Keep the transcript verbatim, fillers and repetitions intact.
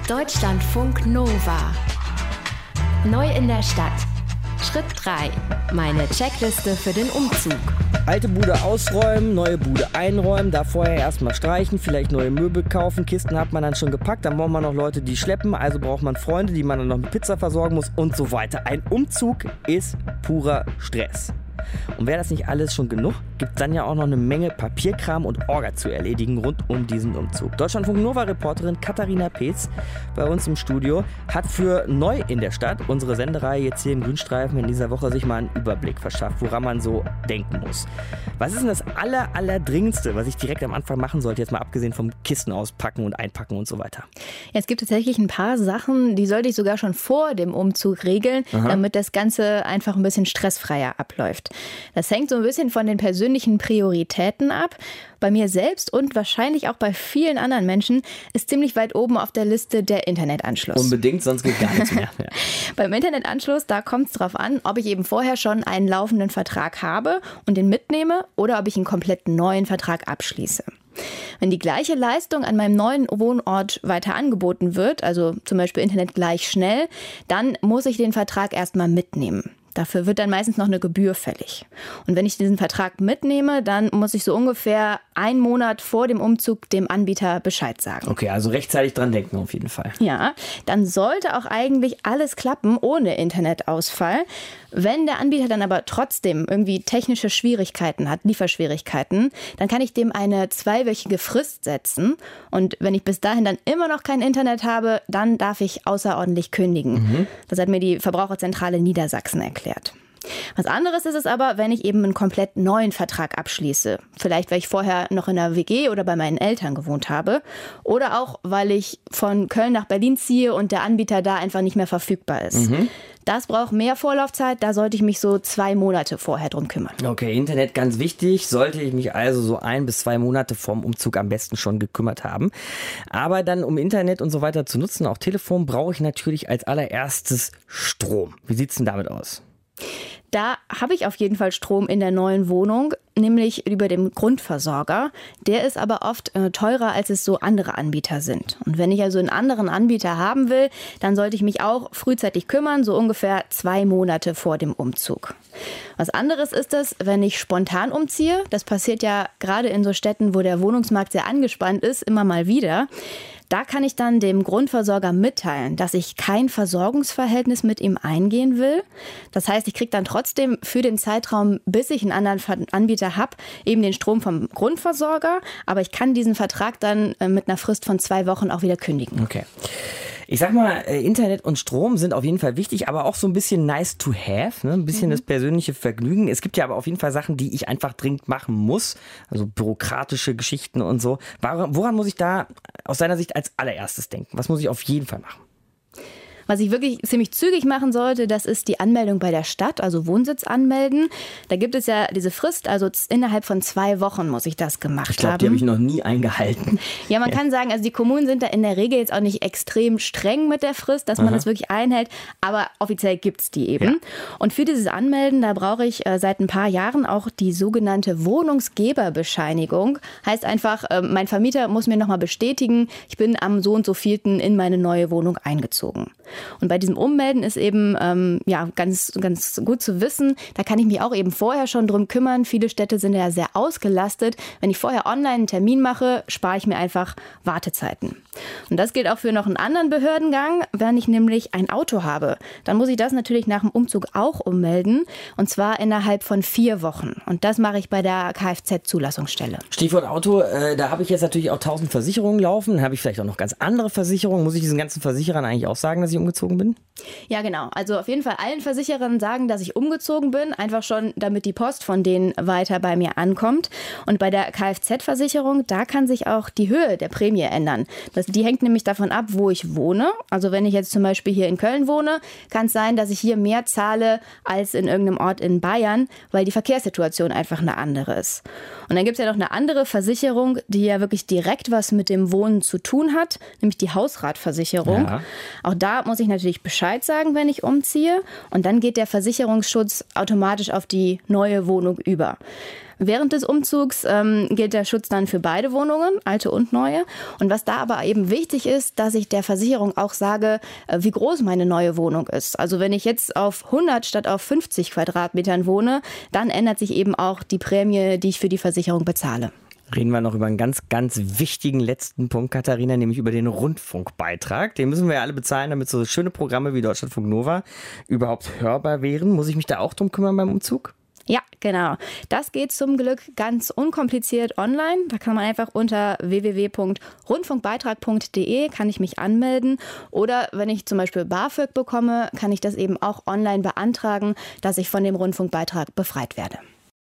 Deutschlandfunk Nova. Neu in der Stadt. Schritt drei. Meine Checkliste für den Umzug. Alte Bude ausräumen, neue Bude einräumen, da vorher erstmal streichen, vielleicht neue Möbel kaufen. Kisten hat man dann schon gepackt, dann braucht man noch Leute, die schleppen. Also braucht man Freunde, die man dann noch mit Pizza versorgen muss und so weiter. Ein Umzug ist purer Stress. Und wäre das nicht alles schon genug, gibt es dann ja auch noch eine Menge Papierkram und Orga zu erledigen rund um diesen Umzug. Deutschlandfunk Nova-Reporterin Katharina Peetz bei uns im Studio hat für Neu in der Stadt, unsere Sendereihe jetzt hier im Grünstreifen, in dieser Woche sich mal einen Überblick verschafft, woran man so denken muss. Was ist denn das aller, allerdringendste, was ich direkt am Anfang machen sollte, jetzt mal abgesehen vom Kisten auspacken und einpacken und so weiter? Ja, es gibt tatsächlich ein paar Sachen, die sollte ich sogar schon vor dem Umzug regeln, Aha. damit das Ganze einfach ein bisschen stressfreier abläuft. Das hängt so ein bisschen von den persönlichen Prioritäten ab. Bei mir selbst und wahrscheinlich auch bei vielen anderen Menschen ist ziemlich weit oben auf der Liste der Internetanschluss. Unbedingt, sonst geht gar nichts mehr. Ja. Beim Internetanschluss, da kommt es darauf an, ob ich eben vorher schon einen laufenden Vertrag habe und den mitnehme oder ob ich einen komplett neuen Vertrag abschließe. Wenn die gleiche Leistung an meinem neuen Wohnort weiter angeboten wird, also zum Beispiel Internet gleich schnell, dann muss ich den Vertrag erstmal mitnehmen. Dafür wird dann meistens noch eine Gebühr fällig. Und wenn ich diesen Vertrag mitnehme, dann muss ich so ungefähr einen Monat vor dem Umzug dem Anbieter Bescheid sagen. Okay, also rechtzeitig dran denken auf jeden Fall. Ja, dann sollte auch eigentlich alles klappen ohne Internetausfall. Wenn der Anbieter dann aber trotzdem irgendwie technische Schwierigkeiten hat, Lieferschwierigkeiten, dann kann ich dem eine zweiwöchige Frist setzen. Und wenn ich bis dahin dann immer noch kein Internet habe, dann darf ich außerordentlich kündigen. Mhm. Das hat mir die Verbraucherzentrale Niedersachsen erklärt. Was anderes ist es aber, wenn ich eben einen komplett neuen Vertrag abschließe. Vielleicht, weil ich vorher noch in einer W G oder bei meinen Eltern gewohnt habe. Oder auch, weil ich von Köln nach Berlin ziehe und der Anbieter da einfach nicht mehr verfügbar ist. Mhm. Das braucht mehr Vorlaufzeit, da sollte ich mich so zwei Monate vorher drum kümmern. Okay, Internet ganz wichtig, sollte ich mich also so ein bis zwei Monate vorm Umzug am besten schon gekümmert haben. Aber dann, um Internet und so weiter zu nutzen, auch Telefon, brauche ich natürlich als allererstes Strom. Wie sieht es denn damit aus? Da habe ich auf jeden Fall Strom in der neuen Wohnung, nämlich über den Grundversorger. Der ist aber oft äh, teurer, als es so andere Anbieter sind. Und wenn ich also einen anderen Anbieter haben will, dann sollte ich mich auch frühzeitig kümmern, so ungefähr zwei Monate vor dem Umzug. Was anderes ist es, wenn ich spontan umziehe. Das passiert ja gerade in so Städten, wo der Wohnungsmarkt sehr angespannt ist, immer mal wieder. Da kann ich dann dem Grundversorger mitteilen, dass ich kein Versorgungsverhältnis mit ihm eingehen will. Das heißt, ich kriege dann trotzdem für den Zeitraum, bis ich einen anderen Anbieter habe, eben den Strom vom Grundversorger. Aber ich kann diesen Vertrag dann mit einer Frist von zwei Wochen auch wieder kündigen. Okay. Ich sag mal, Internet und Strom sind auf jeden Fall wichtig, aber auch so ein bisschen nice to have, ne? Ein bisschen mhm. das persönliche Vergnügen. Es gibt ja aber auf jeden Fall Sachen, die ich einfach dringend machen muss, also bürokratische Geschichten und so. Woran muss ich da aus deiner Sicht als allererstes denken? Was muss ich auf jeden Fall machen? Was ich wirklich ziemlich zügig machen sollte, das ist die Anmeldung bei der Stadt, also Wohnsitz anmelden. Da gibt es ja diese Frist, also innerhalb von zwei Wochen muss ich das gemacht haben. Ich glaube, die habe ich noch nie eingehalten. Ja, man ja. kann sagen, also die Kommunen sind da in der Regel jetzt auch nicht extrem streng mit der Frist, dass man Aha. das wirklich einhält, aber offiziell gibt es die eben. Ja. Und für dieses Anmelden, da brauche ich äh, seit ein paar Jahren auch die sogenannte Wohnungsgeberbescheinigung. Heißt einfach, äh, mein Vermieter muss mir nochmal bestätigen, ich bin am so und so vielten in meine neue Wohnung eingezogen. Und bei diesem Ummelden ist eben ähm, ja, ganz, ganz gut zu wissen, da kann ich mich auch eben vorher schon drum kümmern. Viele Städte sind ja sehr ausgelastet. Wenn ich vorher online einen Termin mache, spare ich mir einfach Wartezeiten. Und das gilt auch für noch einen anderen Behördengang. Wenn ich nämlich ein Auto habe, dann muss ich das natürlich nach dem Umzug auch ummelden. Und zwar innerhalb von vier Wochen. Und das mache ich bei der Kfz-Zulassungsstelle. Stichwort Auto, äh, da habe ich jetzt natürlich auch tausend Versicherungen laufen. Dann habe ich vielleicht auch noch ganz andere Versicherungen. Muss ich diesen ganzen Versicherern eigentlich auch sagen, dass ich umgezogen bin? Ja, genau. Also auf jeden Fall allen Versicherern sagen, dass ich umgezogen bin. Einfach schon, damit die Post von denen weiter bei mir ankommt. Und bei der Kfz-Versicherung, da kann sich auch die Höhe der Prämie ändern. Das, die hängt nämlich davon ab, wo ich wohne. Also wenn ich jetzt zum Beispiel hier in Köln wohne, kann es sein, dass ich hier mehr zahle als in irgendeinem Ort in Bayern, weil die Verkehrssituation einfach eine andere ist. Und dann gibt es ja noch eine andere Versicherung, die ja wirklich direkt was mit dem Wohnen zu tun hat, nämlich die Hausratversicherung. Ja. Auch da muss muss ich natürlich Bescheid sagen, wenn ich umziehe. Und dann geht der Versicherungsschutz automatisch auf die neue Wohnung über. Während des Umzugs ähm, gilt der Schutz dann für beide Wohnungen, alte und neue. Und was da aber eben wichtig ist, dass ich der Versicherung auch sage, äh, wie groß meine neue Wohnung ist. Also wenn ich jetzt auf hundert statt auf fünfzig Quadratmetern wohne, dann ändert sich eben auch die Prämie, die ich für die Versicherung bezahle. Reden wir noch über einen ganz, ganz wichtigen letzten Punkt, Katharina, nämlich über den Rundfunkbeitrag. Den müssen wir ja alle bezahlen, damit so schöne Programme wie Deutschlandfunk Nova überhaupt hörbar wären. Muss ich mich da auch drum kümmern beim Umzug? Ja, genau. Das geht zum Glück ganz unkompliziert online. Da kann man einfach unter w w w punkt rundfunkbeitrag punkt d e kann ich mich anmelden. Oder wenn ich zum Beispiel BAföG bekomme, kann ich das eben auch online beantragen, dass ich von dem Rundfunkbeitrag befreit werde.